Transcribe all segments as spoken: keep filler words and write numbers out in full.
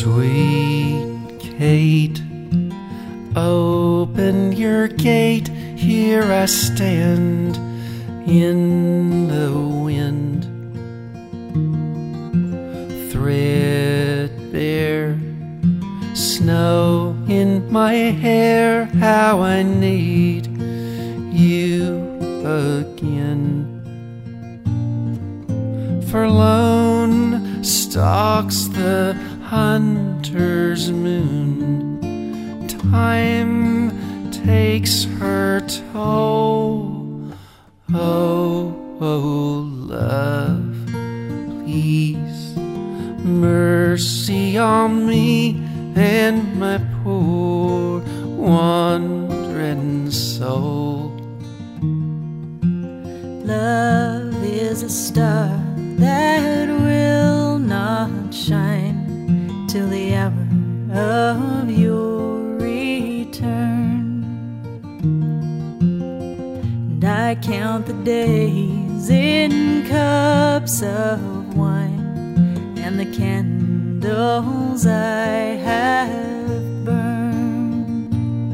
Sweet Kate, open your gate, here I stand in the wind. Threadbare, snow in my hair, how I need you again. Forlorn stalks the hunter's moon, time takes her toll. Oh, oh, love, please, mercy on me and my poor wandering soul. Love is a star that will not shine till the hour of your return. And I count the days in cups of wine and the candles I have burned.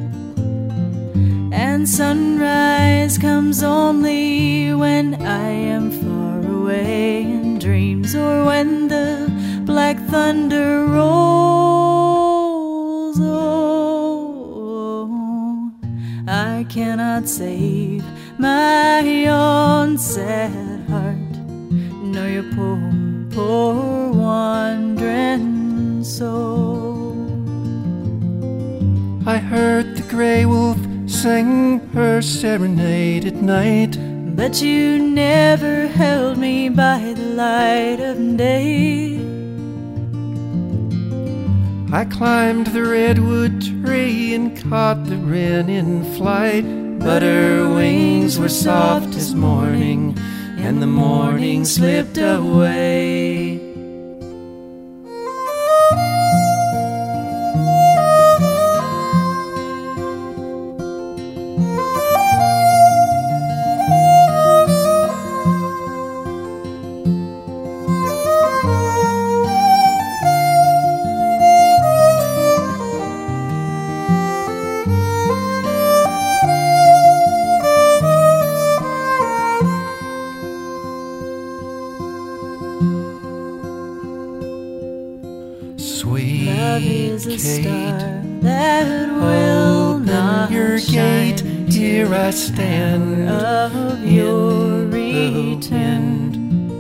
And sunrise comes only when I am far away in dreams, or when the black thunder rolls. Oh, I cannot save my own sad heart, nor your poor, poor wandering soul. I heard the grey wolf sing her serenade at night, but you never held me by the light of day. I climbed the redwood tree and caught the wren in flight, but her wings were soft as morning, and the morning slipped away. Sweet Love is a Kate, star that will open not your shine gate, here I stand of your in return.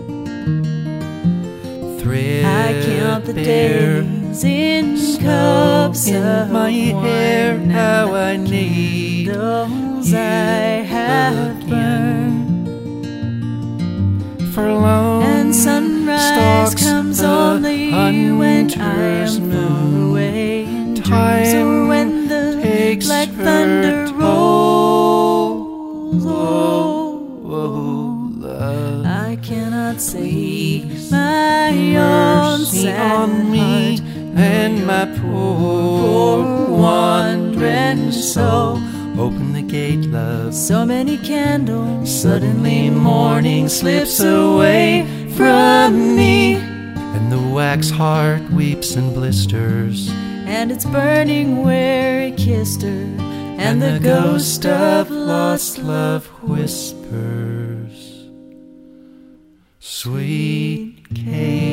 the wind. I count the Threadbare, days in snow cups in of my hair, wine, how and I the need candles you I have again. burned. Forlorn And sunrise stalks comes the only when I hunter's am moon. far away in dreams, Time or when the takes black her thunder toll. rolls. Oh, oh, Oh, love, I cannot save please, my own mercy sad on me heart, and my poor wandering soul. Open the gate, love. so many candles. Suddenly morning slips away from me, and the wax heart weeps and blisters, And it's burning where he kissed her, and, the ghost of lost love whispers. Sweet Kate,